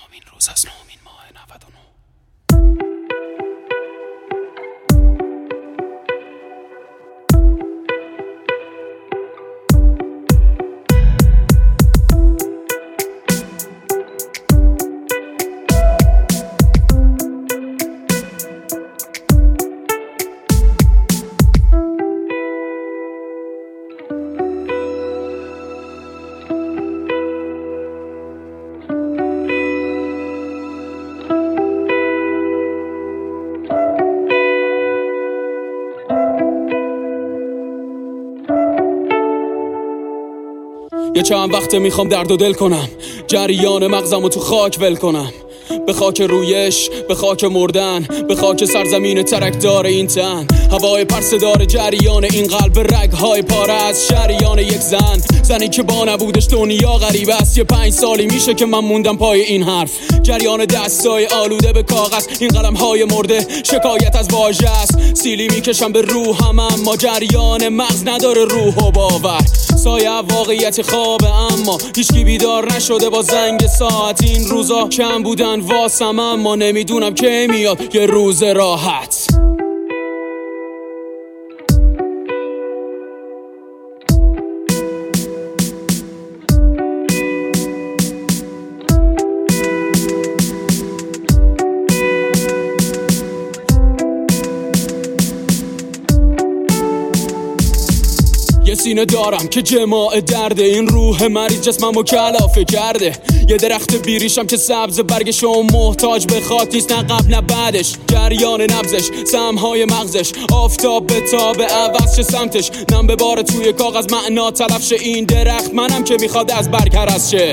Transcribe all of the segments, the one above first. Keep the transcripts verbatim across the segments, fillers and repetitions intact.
نهمین روز از نهمین ماه نود و نه. یه چند وقته میخوام درد و دل کنم، جریان مغزمو تو خاک ول کنم، به خاک رویش، به خاک مردن، به خاک سرزمین ترکدار این تن، هوای پرسدار جریان این قلب، رگهای پاره از شریان یک زن، زنی که با نبودش دنیا غریب است. یه پنج سالی میشه که من موندم پای این حرف، جریان دستای آلوده به کاغذ، این قلمهای مرده شکایت از واژه است، سیلی میکشم به روحم اما جریان مغز نداره روح و باور، سایه واقعیت خوابه اما هیچکی بیدار نشده با زنگ ساعت. این روزا کم بودن واسم اما نمیدونم کی میاد یه روز راحت. یه سینه دارم که جماع درده، این روح مریض جسممو کلافه کرده، یه درخت بیریشم که سبز برگش و محتاج به خاک نیست، نه قبل نه بعدش، جریان نبزش، سمهای مغزش، آفتاب به تاب عوض شه سمتش، نم به بار توی کاغذ معنا تلف شه، این درخت منم که میخواد از برگ هرس شه.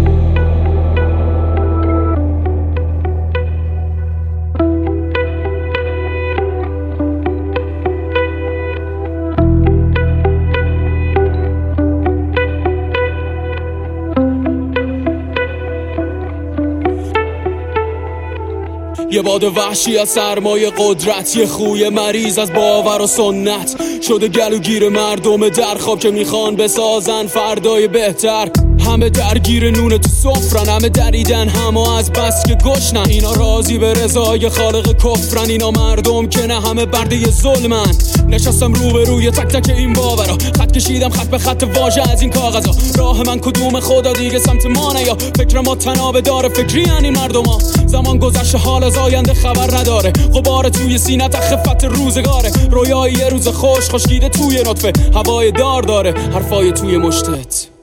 یه باد وحشی از سرمایه قدرت، یه خوی مریض از باور و سنت، شده گلوگیر مردم در خواب که میخوان بسازن فردای بهتر، همه درگیر نون تو سفرن، همه دریدن همه از بس که گشنن، اینا راضی به رضای خالق کفرن، اینا مردم که نه همه برده ظلمن. نشستم رو به روی تک تک این باورا، خط کشیدم خط به خط واژه از این کاغذا، راه من کدوم خدا دیگه سمت ما نیا، فکر ما تنابه داره فکری ان این مردم ها، زمان گذشته حال از آینده خبر نداره، غبار توی سینت خفت روزگاره، رویای یه روز خوش خوشگیده توی نطفه، هوای دار داره حرفای توی مشتت.